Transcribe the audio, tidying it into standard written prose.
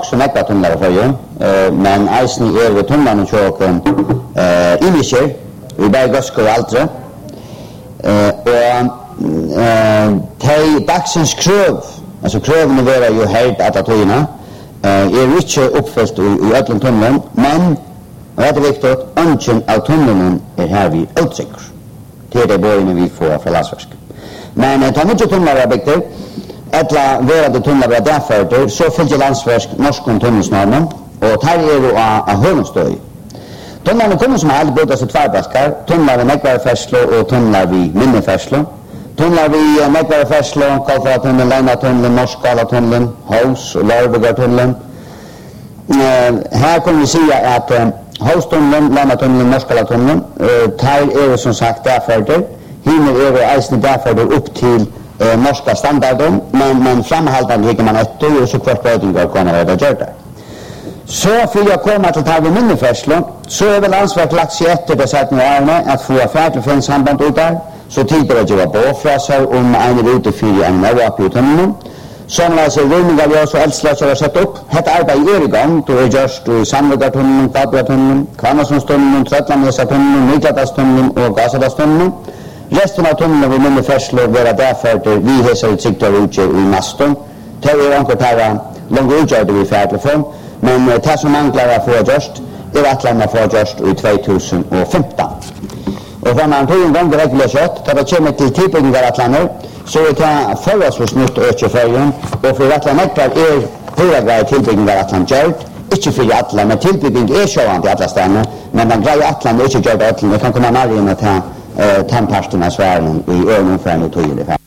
också nekva tunnlar för ju, men eisen vi tunnlarna tjocken imischer, vi bär gask och allt det. Och dagsens kröv, alltså krövene vara ju helt att toina, inte uppfyllt i ödlen tunneln, men det är viktigt, ungen av tunneln här vid utsäker. Till det började vi får från Landsverk. Men ta mycket tunnlar är byggt, eller verade tunnlar är därför, så följer Landsverk norskon tunnelsnormen, och här av hörnstöj. Tunnlarna kommer som helst båda sig tvärbaskar, tunnlar vid Näckvarefärslo och tunnlar vid Minnefärslo. Tunnlar vid Näckvarefärslo, Kalfaratunneln, Leinatunneln, Norskala-tunneln, Haus och Larvigartunneln. Här kommer vi säga att Haustunneln, Leinatunneln, Norskala-tunneln, här det som sagt därför, hinner det eisen därför upp till norska standarden, men framhållande gick man efter och så kvartböjningar kommer att göra det. Så vill jag komma till Tarvi Minnefärslo, så är väl Landsverk lagt sig efter det sätt med ärna att få färdigt samband ut där, så tillbör att göra båfrasar om en är ute för en növapp i tunneln. Som alltså rymningar görs och eldslaser har satt upp. Detta arbete är igång, då är görst i Sandvögartunneln, Gabriatunneln, Kvarnasundstunneln, Tröttlandnäsatunneln, Nykladalstunneln och Gasadalstunneln. Resten av tunneln vid Minnefärslo vara därför vi hälsar utsikter utgör i Maston. Det är enkelt här långt utgörde vi färdtelefon, men det som manglar att få görst är att lämna få görst i 2015. Och för man tog en gång direkt blir kött, det kommer till tillbyggningar att lämna, så är det förvarsfors nytt ökefärgen, och för att lämna är höga tillbyggningar att lämna gjort, inte för att lämna, men tillbyggning är sjåvande i alla städerna, men den grejer att lämna är inte gjort att lämna, det kan komma närmare in att ta tandpasterna svären i ögonfärgen och tog i det.